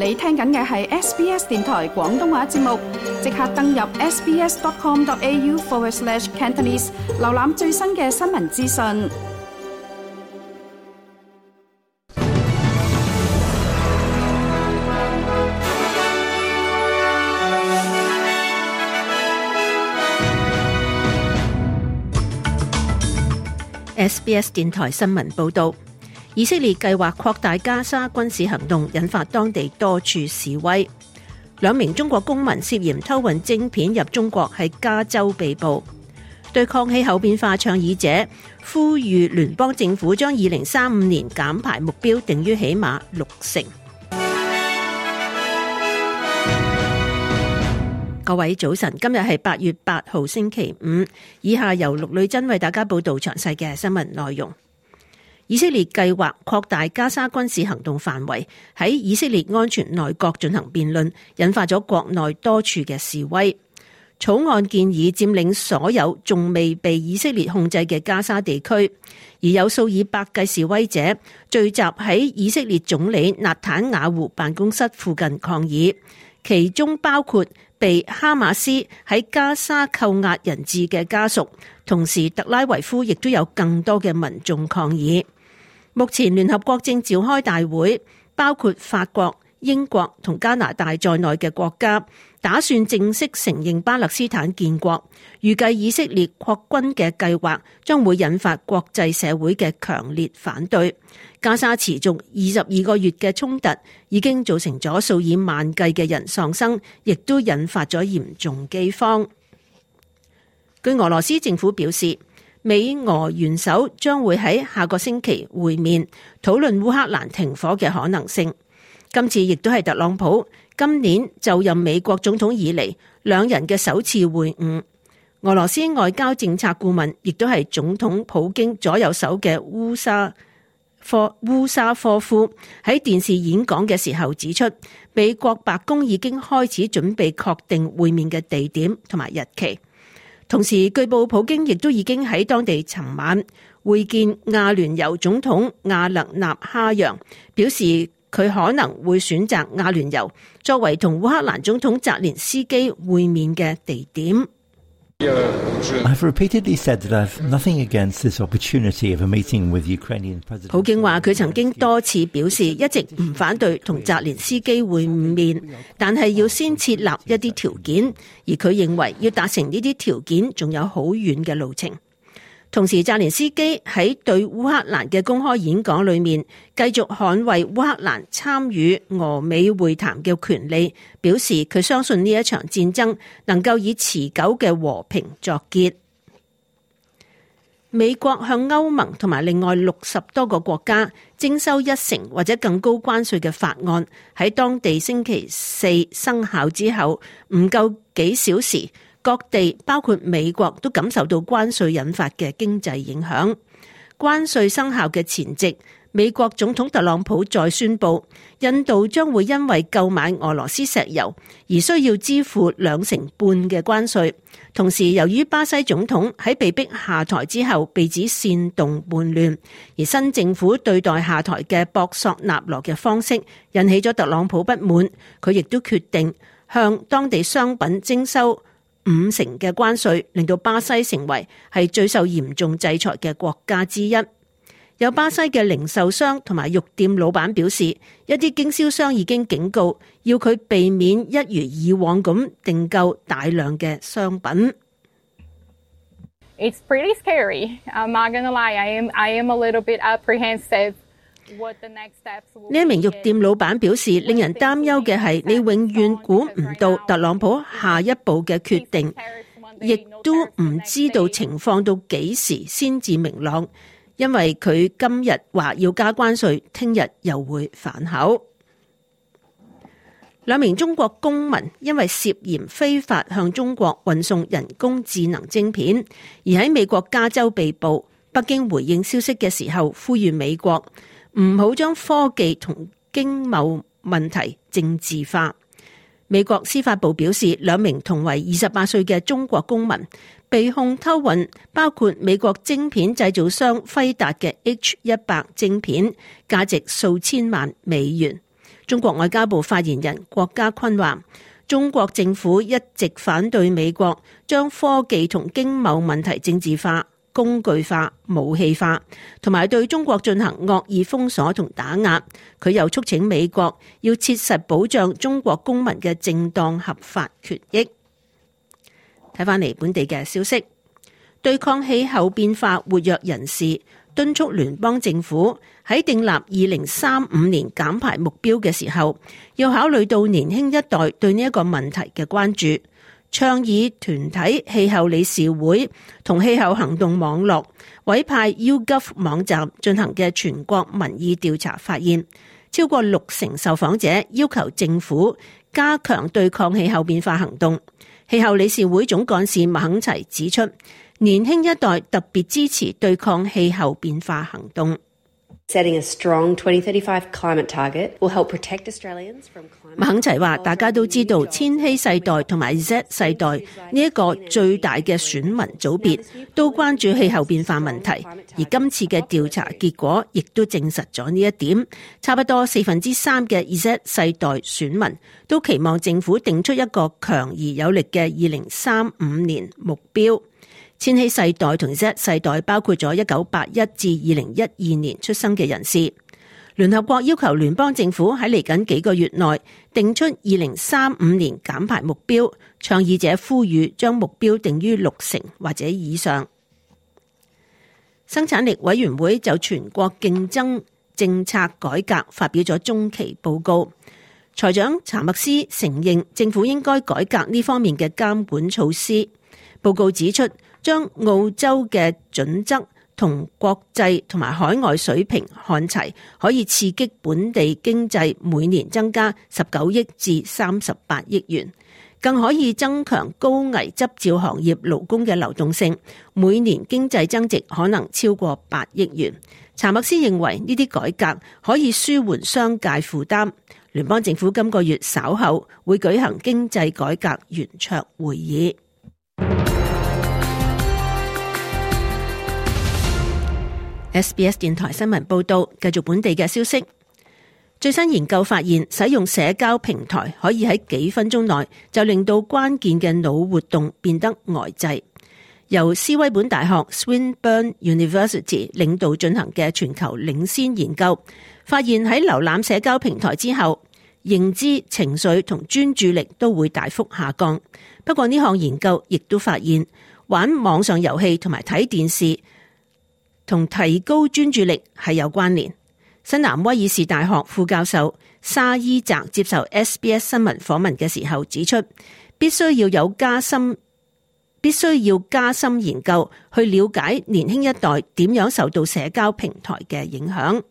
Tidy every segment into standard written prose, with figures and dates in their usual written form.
你聽緊嘅係 SBS 電台廣東話節目，即刻登入 sbs.com.au/Cantonese 瀏覽最新嘅新聞資訊。 SBS 電台新聞報導，以色列計劃擴大加沙軍事行動，引發當地多處示威。2名中國公民涉嫌偷運晶片入中國，喺加州被捕。對抗氣候變化倡議者呼籲聯邦政府將2035年減排目標定於起碼60%。各位早晨，今日係8月8號星期五，以下由陸女珍為大家報道詳細嘅新聞內容。以色列計劃擴大加沙軍事行動範圍，喺以色列安全內閣進行辯論，引發咗國內多處嘅示威。草案建議佔領所有仲未被以色列控制嘅加沙地區，而有數以百計示威者聚集喺以色列總理納坦雅胡辦公室附近抗議，其中包括被哈馬斯喺加沙扣押人質嘅家屬，同時特拉維夫亦都有更多嘅民眾抗議。目前聯合國正召開大會，包括法國、英國同加拿大在內嘅國家打算正式承認巴勒斯坦建國，預計以色列擴軍嘅計劃將會引發國際社會嘅強烈反對。加沙持續22個月嘅衝突已經造成咗數以萬計嘅人喪生，亦都引發咗嚴重饑荒。據俄羅斯政府表示，美俄元首將會喺下個星期會面，討論烏克蘭停火嘅可能性。今次亦都係特朗普今年就任美國總統以嚟兩人嘅首次會晤。俄羅斯外交政策顧問亦都係總統普京左右手嘅烏沙科夫喺電視演講嘅時候指出，美國白宮已經開始準備確定會面嘅地點同埋日期。同時據報普京亦都已經喺當地尋晚會見阿聯酋總統阿勒納哈揚，表示佢可能會選擇阿聯酋作為同烏克蘭總統澤連斯基會面嘅地點。 I've repeatedly said that I've nothing against this opportunity of a meeting with Ukrainian President. 普京話佢曾經多次表示一直唔反對同澤連斯基會面，但係要先設立一啲條件，而佢認為要達成呢啲條件仲有好遠嘅路程。同時澤連斯基喺對烏克蘭嘅公開演講裏面繼續捍衛烏克蘭參與俄美會談嘅權利，表示佢相信呢一場戰爭能夠以持久嘅和平作結。美國向歐盟同埋另外60多個國家徵收1%或者更高關稅嘅法案，喺當地星期4生效之後唔夠幾小時，各地包括美國都感受到關稅引發嘅經濟影響。關稅生效嘅前夕，美國總統特朗普再宣布，印度將會因為購買俄羅斯石油而需要支付2.5%嘅關稅。同時，由於巴西總統喺被逼下台之後被指煽動叛亂，而新政府對待下台嘅博索納羅嘅方式引起咗特朗普不滿，佢亦都決定向當地商品徵收50%嘅關稅，令到巴西成為係最受嚴重制裁嘅國家之一。有巴西嘅零售商同埋肉店老闆表示，一啲經銷商已經警告，要佢避免一如以往咁訂購大量嘅商品。 It's pretty scary. I'm not gonna lie. I am a little bit apprehensive. 呢一名肉店老闆表示，令人擔憂嘅係你永遠估唔到特朗普下一步嘅決定，亦都唔知道情況到幾時先至明朗，因為佢今日話要加關稅，聽日又會反口。2名中國公民因為涉嫌非法向中國運送人工智能晶片，而喺美國加州被捕。北京回應消息嘅時候，呼籲美國唔好將科技同經貿問題政治化。美國司法部表示，2名同為28歲嘅中國公民被控偷運包括美國晶片製造商輝達嘅 H100 晶片，價值數千萬美元。 中國外交部發言人郭家坤話，中國政府一直反對美國將科技同經貿問題政治化、工具化、武器化，同埋對中國進行惡意封鎖同打壓。佢又促請美國要切實保障中國公民嘅正當合法權益。睇返嚟本地嘅消息，對抗氣候變化活躍人士敦促聯邦政府喺訂立2035年減排目標嘅時候，要考慮到年輕一代對呢一個問題嘅關注。倡議團體氣候理事會同氣候行動網絡委派 YouGov 網站進行嘅全國民意調查發現，超過60%受訪者要求政府加強對抗氣候變化行動。氣候理事會總幹事麥肯齊指出，年輕一代特別支持對抗氣候變化行動。 Setting a strong 2035 climate target will help protect Australians from climate. 麥肯齊話，大家都知道千禧世代同埋 Z 世代呢一個最大嘅選民組別都關注氣候變化問題，而今次嘅調查結果亦都證實咗呢一點。差不多3%嘅 Z 世代選民都期望政府定出一個強而有力嘅2035年目標。千禧世代同 Z 世代包括咗1981至2012年出生嘅人士。聯合國要求聯邦政府喺嚟緊幾個月內定出2035年減排目標，倡議者呼籲將目標定於60%或者以上。生產力委員會就全國競爭政策改革發表咗中期報告。財長查默斯承認政府應該改革呢方面嘅監管措施。報告指出，將澳洲嘅準則同國際同埋海外水平看齊，可以刺激本地經濟每年增加19億至38億元，更可以增強高危執照行業勞工嘅流動性，每年經濟增值可能超過8億元。查默斯認為呢啲改革可以舒緩商界負擔。聯邦政府今個月稍後會舉行經濟改革圓桌會議。SBS 電台新聞報道，繼續本地嘅消息。最新研究發現，使用社交平台可以喺幾分鐘內就令到關鍵嘅腦活動變得呆滯。由斯威本大學 Swinburne University 領導進行嘅全球領先研究，發現喺瀏覽社交平台之後，認知、情緒同專注力都會大幅下降。不過呢項研究亦都發現，玩網上遊戲同埋睇電視同提高專注力係有關聯。新南威爾士大學副教授沙伊澤接受 SBS 新聞訪問嘅時候指出，必須要加深研究去了解年輕一代點樣受到社交平台嘅影響。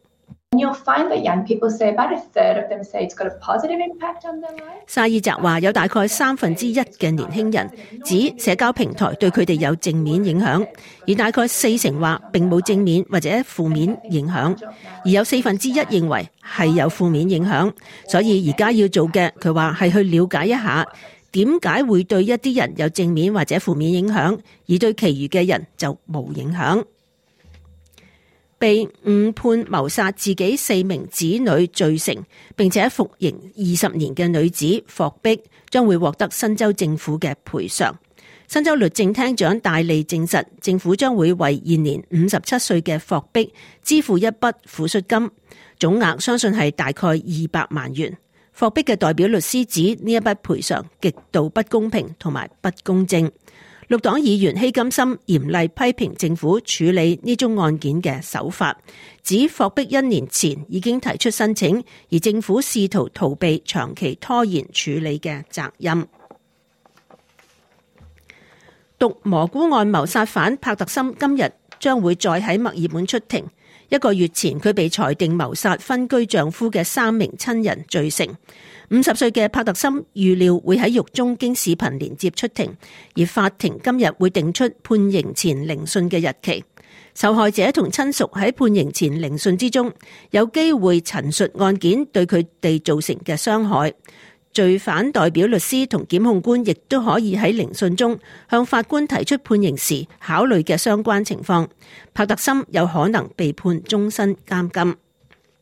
沙伊澤話，有大概1/3嘅年輕人指社交平台對佢哋有正面影響，而大概40%話並冇正面或者負面影響，而有1/4認為係有負面影響。所以而家要做嘅，佢話係去了解一下點解會對一啲人有正面或者負面影響，而對其餘嘅人就冇影響。被誤判謀殺自己4名子女罪成，並且服刑20年嘅女子霍碧將會獲得新州政府嘅賠償。新州律政廳長戴利證實，政府將會為現年57歲嘅霍碧支付一筆撫恤金，總額相信係大概200萬元。霍碧嘅代表律師指呢一筆賠償極度不公平同埋不公正。綠黨議員希金森嚴厲批評政府處理呢宗案件嘅手法，指霍碧1年前已經提出申請，而政府試圖逃避長期拖延處理嘅責任。毒蘑菇案謀殺犯帕特森今日將會再喺墨爾本出庭。1個月前，佢被裁定謀殺分居丈夫嘅3名親人罪成。50歲嘅帕特森預料會喺獄中經視頻連接出庭，而法庭今日會定出判刑前聆訊嘅日期。受害者同親屬喺判刑前聆訊之中，有機會陳述案件對佢哋造成嘅傷害。罪犯代表律師同檢控官亦都可以喺聆訊中向法官提出判刑時考慮嘅相關情況。帕特森有可能被判終身監禁。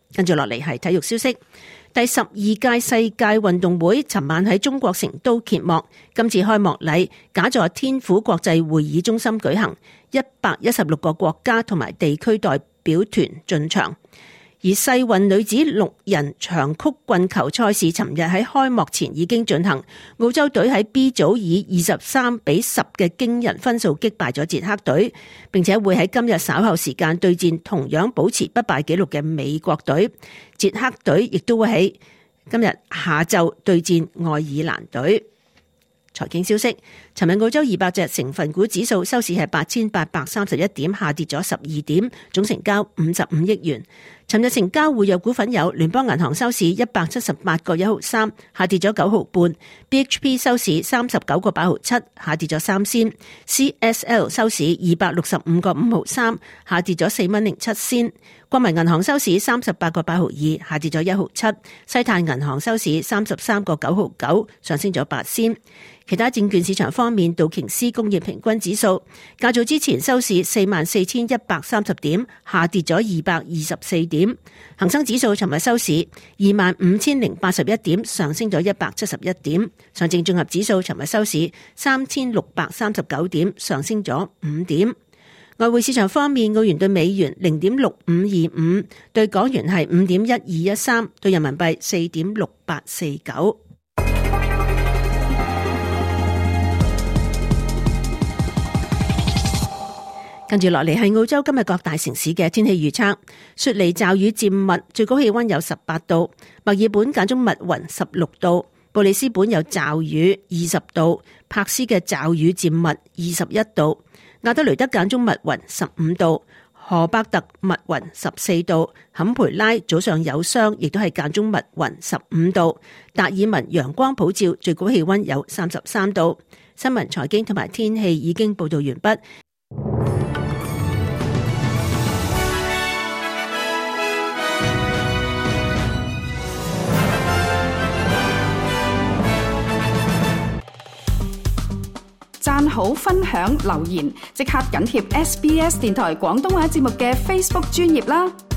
跟住落嚟係體育消息。第12屆世界運動會尋晚喺中國成都揭幕，今次開幕禮假在天府國際會議中心舉行，116個國家同埋地區代表團進場。而世運女子6人長曲棍球賽事尋日喺開幕前已經進行，澳洲隊喺 B 組以23-10嘅驚人分數擊敗咗捷克隊，並且會喺今日稍後時間對戰同樣保持不敗紀錄嘅美國隊。捷克隊亦都會喺今日下晝對戰愛爾蘭隊。財經消息，尋日澳洲200隻成分股指數收市係8831點，下跌咗12點，總成交55億元。尋日成交活躍股份有聯邦銀行收市178個1毫3，下跌咗9毫半 ；BHP 收市39個8毫7，下跌咗3仙；CSL 收市265個5毫3，下跌咗4蚊07仙；國民銀行收市38個8毫2，下跌咗1毫7；西太銀行收市33個9毫9，上升咗8仙。其他證券市場方面，道瓊斯工業平均指數較早之前收市44,130點，下跌咗224點。恒生指數尋日收市25,081點，上升咗171點。上證綜合指數尋日收市3,639點，上升咗5點。外匯市場方面，澳元對美元0.6525，對港元係5.1213，對人民幣4.6849。跟住落嚟係澳洲今日各大城市嘅天氣預測。雪梨驟雨漸密，最高氣溫有18度；墨爾本間中密雲16度；布里斯本有驟雨20度；珀斯嘅驟雨漸密21度；亞德雷德間中密雲15度；荷伯特密雲14度；坎培拉早上有霜，亦都係間中密雲15度；達爾文陽光普照，最高氣溫有33度。新聞、財經同埋天氣已經報道完畢。 讚好、分享、留言，即刻緊貼SBS 電台廣東話節目嘅 Facebook 專頁啦！